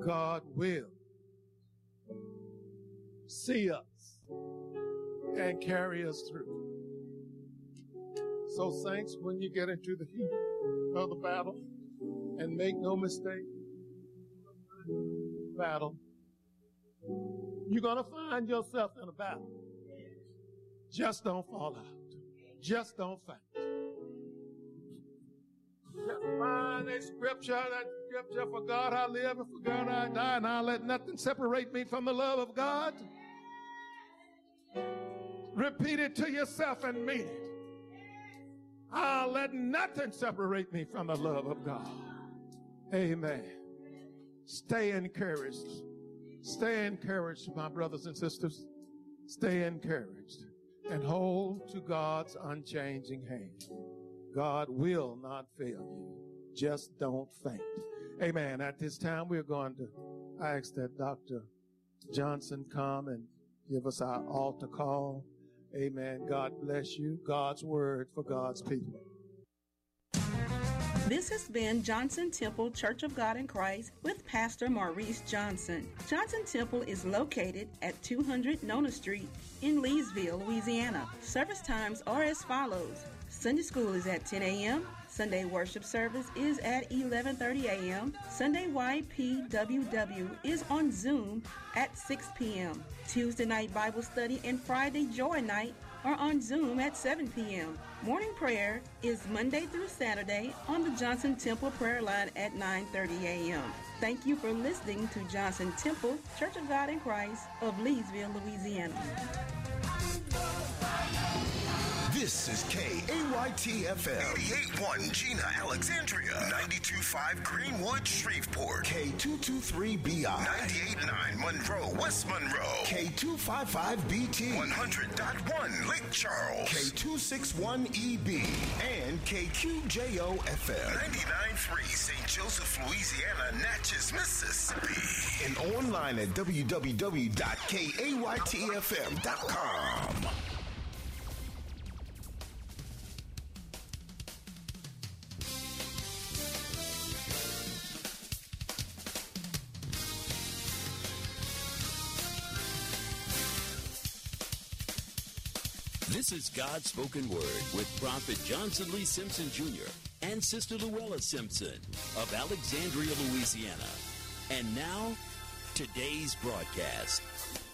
God will see us and carry us through. So, saints, when you get into the heat of the battle, and make no mistake, battle, you're going to find yourself in a battle. Just don't fall out. Just don't faint. Just find a scripture, that scripture, for God I live and for God I die, and I'll let nothing separate me from the love of God. Repeat it to yourself and mean it. I'll let nothing separate me from the love of God. Amen. Stay encouraged. Stay encouraged, my brothers and sisters. Stay encouraged and hold to God's unchanging hand. God will not fail you. Just don't faint. Amen. At this time, we're going to ask that Dr. Johnson come and give us our altar call. Amen. God bless you. God's word for God's people. This has been Johnson Temple Church of God in Christ with Pastor Maurice Johnson. Johnson Temple is located at 200 Nona Street in Leesville, Louisiana. Service times are as follows. Sunday school is at 10 a.m. Sunday worship service is at 11:30 a.m. Sunday YPWW is on Zoom at 6 p.m. Tuesday night Bible study and Friday Joy night are on Zoom at 7 p.m. Morning prayer is Monday through Saturday on the Johnson Temple prayer line at 9:30 a.m. Thank you for listening to Johnson Temple Church of God in Christ of Leesville, Louisiana. This is KAYT-FM 88.1 Gina, Alexandria, 92.5 Greenwood, Shreveport, K223BI 98.9 Monroe, West Monroe, K255BT 100.1 Lake Charles, K261EB, and KQJO-FM 99.3 St. Joseph, Louisiana, Natchez, Mississippi, and online at www.kaytfm.com. This is God's Spoken Word with Prophet Johnson Lee Simpson Jr. and Sister Luella Simpson of Alexandria, Louisiana. And now, today's broadcast.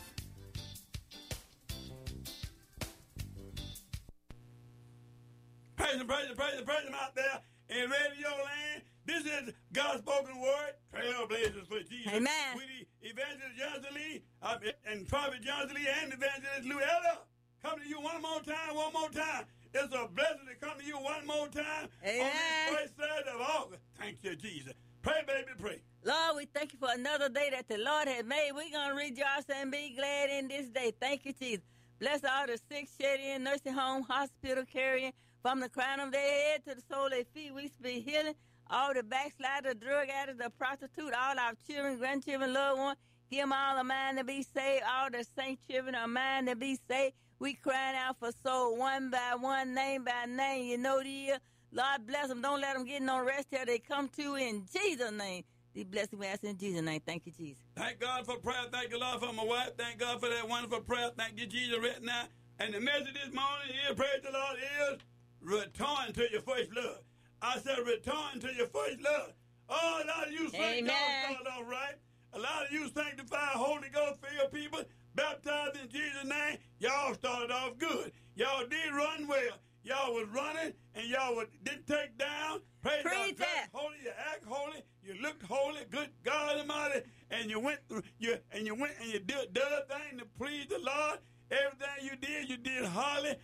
Praise him out there in radio land. This is God's Spoken Word, Trailblazers for Jesus. Amen. With the Evangelist Johnson Lee and Prophet Johnson Lee and Evangelist Luella. Come to you one more time. It's a blessing to come to you one more time. Amen. On this first Saturday of August. Thank you, Jesus. Pray, baby, pray. Lord, we thank you for another day that the Lord has made. We're going to rejoice and be glad in this day. Thank you, Jesus. Bless all the sick, shed in, nursing home, hospital, carrying, from the crown of their head to the sole of their feet. We speak healing. All the backslider, drug addict, the prostitute, all our children, grandchildren, loved ones. Give them all a mind to be saved. All the saint children a mind to be saved. We crying out for soul one by one, name by name. You know the Lord bless them. Don't let them get no rest till they come to in Jesus' name. These blessings we ask in Jesus' name. Thank you, Jesus. Thank God for prayer. Thank you, Lord, for my wife. Thank God for that wonderful prayer. Thank you, Jesus, right now. And the message this morning is, praise the Lord, is return to your first love. I said return to your first love. Oh, a lot of you think y'all started off right. A lot of you sanctified, Holy Ghost filled people, baptized in Jesus' name, y'all started off good. Y'all did run well. Y'all was running and y'all didn't take down. Praise God. Dress holy, you act holy, you looked holy, good God Almighty, and you went through you did the thing to please the Lord. Everything you did hardly,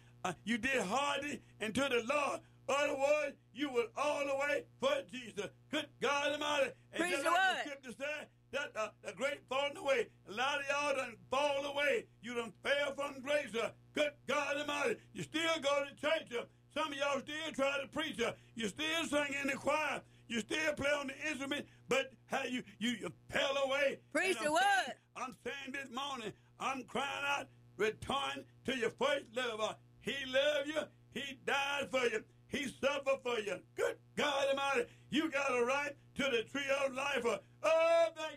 and to the Lord. Otherwise, you were all the way for Jesus. Good God Almighty. And preach just like the scripture said, that the great falling away. A lot of y'all done fall away. You done fell from grace. Good God Almighty. You still go to church. Some of y'all still try to preach. You still sing in the choir. You still play on the instrument. But how you fell away. Preach the word. I'm saying this morning, I'm crying out, return to your first love. He loved you. He died for you. He suffered for you. Good God Almighty. You got a right to the tree of life. Oh, thank you, Jesus.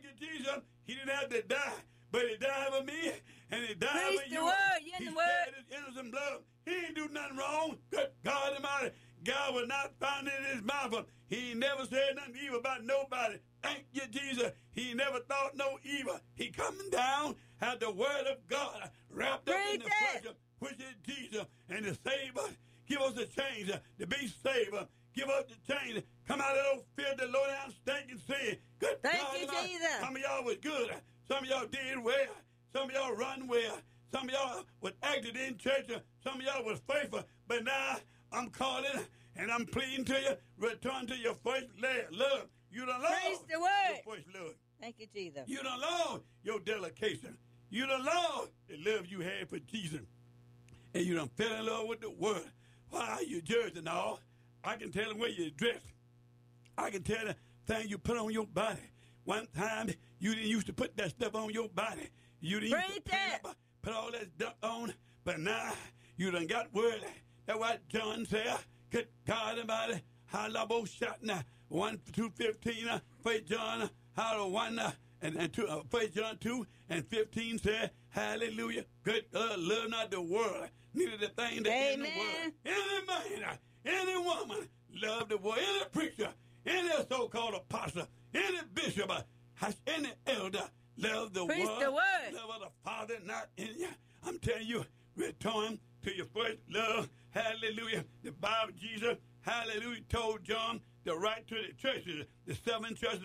Jesus, he didn't have to die, but he died for me, and he died Preach for the you. word, you in He the word. shed his innocent blood. He ain't do nothing wrong. Good God Almighty. God was not found in his mouth. He never said nothing evil about nobody. Thank you, Jesus. He never thought no evil. He coming down, had the word of God wrapped up in the flesh, which is Jesus, and to save us. Give us a change to be saved. Give us the change. Come out of those filthy, low-down, stinking sin. Good Thank God you, Almighty. Jesus. Some of y'all was good. Some of y'all did well. Some of y'all run well. Some of y'all was acted in church. Some of y'all was faithful. But now I'm calling and I'm pleading to you, return to your first love. You done lost Praise the word. your first love. Thank you, Jesus. You done lost your dedication. You done lost the love you had for Jesus. And you done fell in love with the word. Why are you judging all? I can tell them where you dress. I can tell the thing you put on your body. One time, you didn't used to put that stuff on your body. You didn't used to put all that stuff on. But now, you done got worldly. That's what John said. Good God about it. Halabo Shatna. 1-2-15. 1 John. How 1 and 2. 1 John 2 and 15 said, hallelujah. Good love not the world. Neither the thing that in the world. Any man, any woman, love the world. Any preacher, any so-called apostle, any bishop, any elder, love the Preach world. the word. Love of the Father not in you. I'm telling you, return to your first love. Hallelujah. The Bible, Jesus, hallelujah, told John to write to the churches, the 7 churches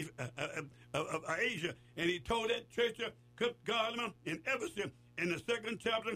of Asia. And he told that church, good God, in Ephesus, in the 2nd chapter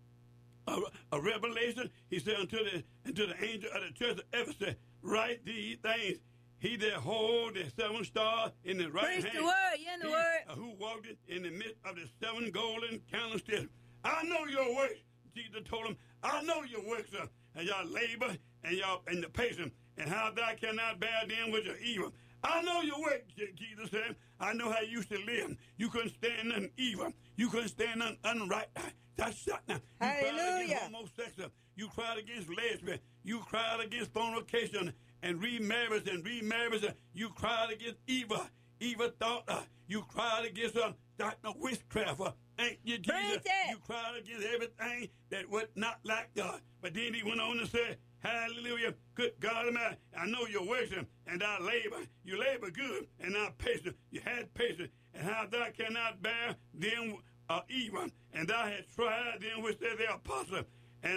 of Revelation, he said unto the angel of the church of Ephesus, write these things. He that hold the 7 stars in the right Preach hand. the word. You in the word. Who walked in the midst of the 7 golden candlesticks. I know your works. Jesus told him, I know your works, and your labor and the patience, and how thou cannot bear them which are evil. I know your works, Jesus said. I know how you used to live. You couldn't stand nothing evil. You couldn't stand nothing unright. That's shut now. You cried against homosexual. You cried against lesbian. You cried against fornication and remarriage. You cried against evil thought. You cried against witchcraft. Thank you, Jesus. You cried against everything that was not like God. But then he went on and said, hallelujah, good God Almighty, I know your works and thy labor. You labor good and thou patient. You had patience. And how thou cannot bear them evil. And thou hast tried them which say they are apostle and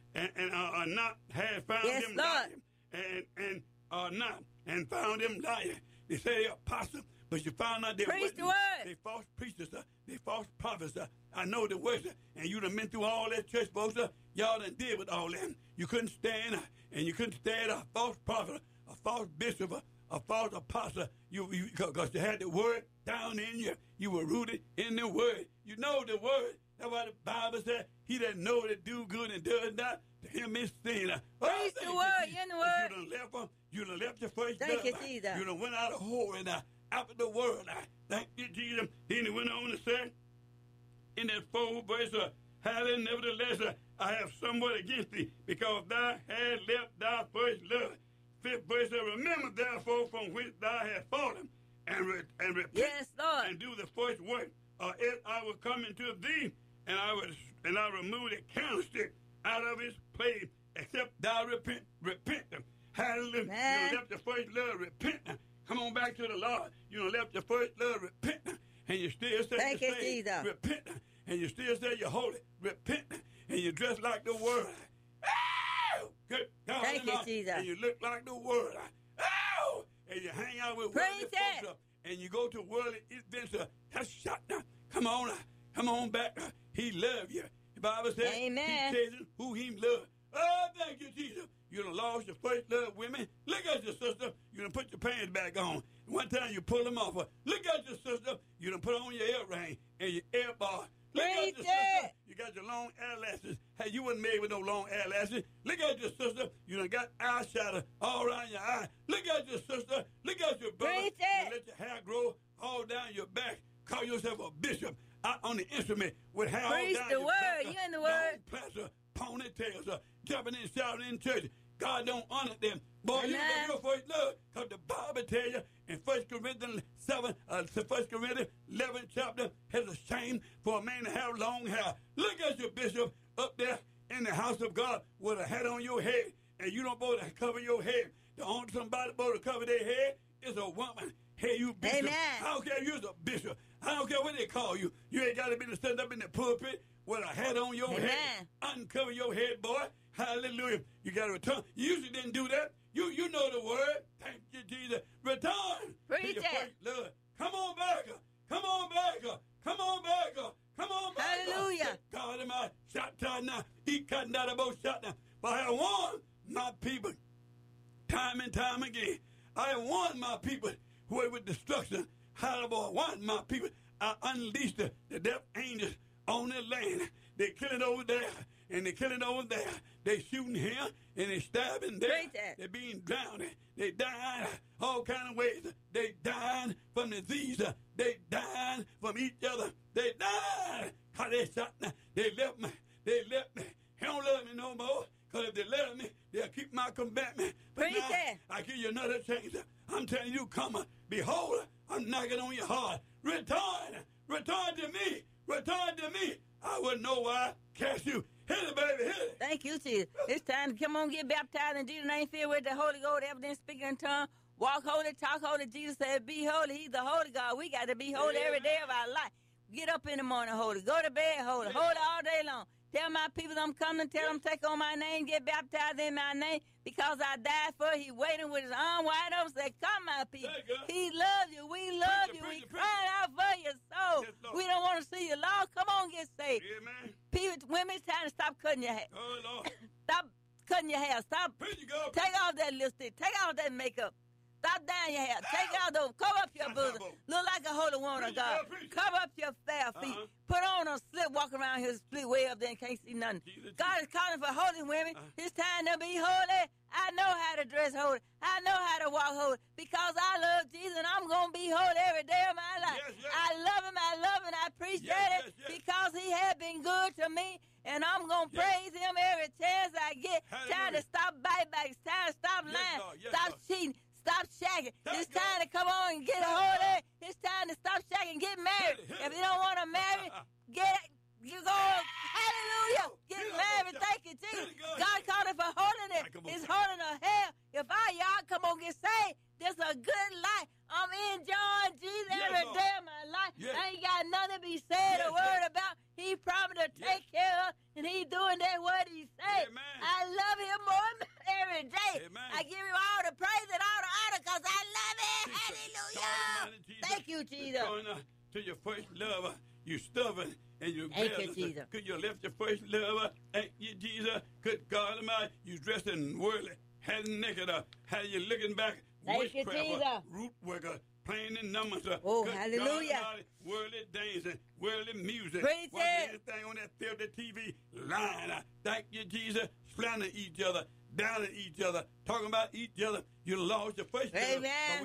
are not, had found them lying. And are not, and found them lying. They say they are apostle, but you found out they they false preachers, they false prophets. I know the words, and you done been through all that church folks. Y'all done did with all them. You couldn't stand, and you couldn't stand a false prophet, a false bishop, a false apostle. Because you had the word down in you. You were rooted in the word. You know the word. That's why the Bible said, he that know to do good and does not, to him is sin. Praise the word, you in the word. You done left your first Thank love. you, Jesus. You done went out of whoring after the world. Thank you, Jesus. Then he went on to say, in that 4th verse, hallelujah, nevertheless, I have somewhat against thee, because thou hast left thy first love. 5th verse, remember therefore from which thou hast fallen, and repent, yes, Lord, and do the first work, or else I will come into thee, and I remove the candlestick out of its place, except thou repent. Hallelujah. Man. You left your first love, repent. Come on back to the Lord. You left your first love, repent. And you still say thank you're you, saved, Jesus. repent. And you still say you're holy, repent. And you dress like the world. Oh, good God. Thank you, Jesus. And you look like the world. Oh, and you hang out with worldly folks. And you go to worldly events. That's shut now. Come on back. He loves you. The Bible says, amen. He says who he loves. Oh, thank you, Jesus. You done lost your first love, women. Look at your sister. You done put your pants back on. One time you pull them off. Look at your sister. You done put on your earring and your ear bar. Look at your sister. You got your long eyelashes. Hey, you wasn't made with no long eyelashes. Look at your sister. You done got eyeshadow all around your eye. Look at your sister. Look at your brother. You let your hair grow all down your back. Call yourself a bishop out on the instrument with hair all down your back. Preach the word. You in the word. Plaster, ponytails, jumping and shouting in church. God don't honor them Boy, you know your first love, because the Bible tell you in 1 Corinthians 1 Corinthians 11 chapter, has a shame for a man to have long hair. Look at your bishop up there in the house of God with a hat on your head, and you don't supposed to cover your head. The only somebody supposed to cover their head is a woman. Hey, you bishop. Amen. I don't care if you're a bishop. I don't care what they call you. You ain't got to be stand up in the pulpit with a hat on your head. Uncover your head, boy. Hallelujah. You got to return. You usually didn't do that. You know the word. Thank you, Jesus. Return to your first love. Come on back. Come on back. Come on back. Come on back. Hallelujah. God in my shot now. He cutting out about shot now. But I have warned my people time and time again. I have warned my people who are with destruction. How about warned my people? I unleashed the death angels on the land. They killing over there and they killing over there. They shooting here and they stabbing there. They being drowned. They dying all kind of ways. They dying from disease. They dying from each other. They dying because they shot me. They left me. They left me. They don't love me no more. Because if they love me, they'll keep my commandment. But now, I give you another chance. I'm telling you, come on. Behold, I'm knocking on your heart. Return. Return to me. Return to me. I wouldn't know why I cast you. Hit it, baby, hit it. Thank you, Jesus. It's time to come on, get baptized in Jesus' name, filled with the Holy Ghost, evidence, speaking in tongues, walk holy, talk holy. Jesus said, be holy. He's the holy God. We got to be holy every day of our life. Get up in the morning holy. Go to bed holy. Holy all day long. Tell my people I'm coming. Tell them take on my name, get baptized in my name, because I died for it. He waiting with his arm wide open, say, come, my people. He loves you. We love you. We crying out for your soul. We don't want to see you lost. Come on, get saved. Amen. People, women, it's time to stop cutting your hair. Oh, Lord. Stop cutting your hair. Stop. Take off that lipstick. Take off that makeup. Stop dyeing your hair. Take out those. Cover up your bosom. Look like a holy woman of God. Cover up your fair feet. Put on a slip, walk around here, split way up there and can't see nothing. God is calling for holy women. It's time to be holy. I know how to dress holy. I know how to walk holy because I love Jesus and I'm going to be holy every day of my life. I love him. I appreciate it because he has been good to me. And I'm going to praise him every chance I get. Time to stop backbiting. It's time to stop lying. Stop cheating. Stop shagging. It's time to come on and get holy. It's time to stop shagging and get married. If you don't want to marry, you go, hallelujah, get married. Thank you, Jesus. God called it for holiness. It's holding a hell. If y'all come on get saved, this is a good life. I'm enjoying Jesus every day of my life. I ain't got nothing to be said or worried about. He promised to take care of, and he doing that what he said. I love him more every day. I give him all the praise and all the honor because I love him. Hallelujah. Thank you, Jesus. Going to your first love, you stubborn and you Jesus. Could you left your first love? Thank you, Jesus. Good God Almighty, you dressed in worldly, had naked, how you looking back? Thank you, Jesus. Root worker, playing in numbers. Oh, hallelujah. Worldly dancing, worldly music. Praise it. Anything on that filthy TV, lying. Thank you, Jesus. Slandering each other, down at each other, talking about each other. You lost your first love. Amen. But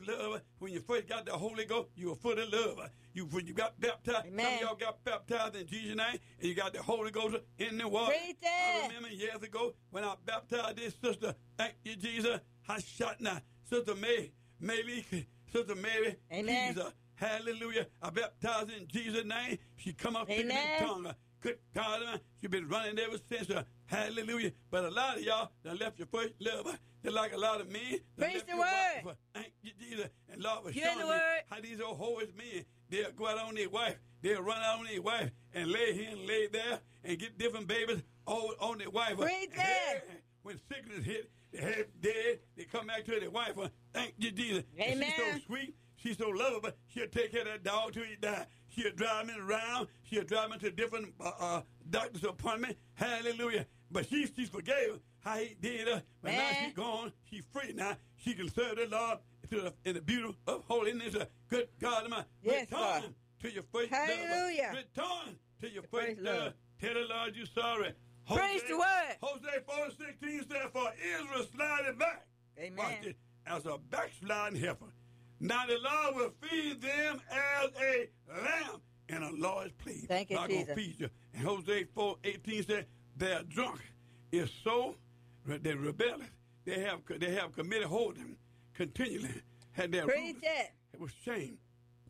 when you first got the Holy Ghost, you were full of love. When you got baptized, some of y'all got baptized in Jesus' name, and you got the Holy Ghost in the water. I remember years ago when I baptized this sister. Thank you, Jesus. I shot now. Sister Mary, Sister Mary, Amen. Jesus, hallelujah. I baptized in Jesus' name. She come up speaking in tongue. Good God, she been running ever since. Hallelujah. But a lot of y'all that left your first love. They're like a lot of men. Preach the word. Thank you, Jesus. And Lord was showing me how these old whores men, they'll go out on their wife. They'll run out on their wife and lay here and lay there and get different babies all on their wife. Preach it. When sickness hit, they have dead. They come back to their wife. Thank you, Jesus. Amen. And she's so sweet. She's so lovable. She'll take care of that dog till he die. She'll drive him around. She'll drive him to different doctor's appointment. Hallelujah. But she forgave him how he did her. But now she's gone. She's free now. She can serve the Lord in the beauty of holiness. Good God Almighty. Yes, Return Lord. to your first Hallelujah. love. Return to your first Love. love. Tell the Lord you're sorry. Praise the word. Hosea 4:16 said, for Israel slided back. Amen. Watch it, as a backsliding heifer. Now the Lord will feed them as a lamb in a Lord's place. Thank you, God Jesus. gonna feed you. And Hosea 4:18 said, they're drunk. It's so, they're rebellious. they have committed holding continually. Had their Preach it. It was shame.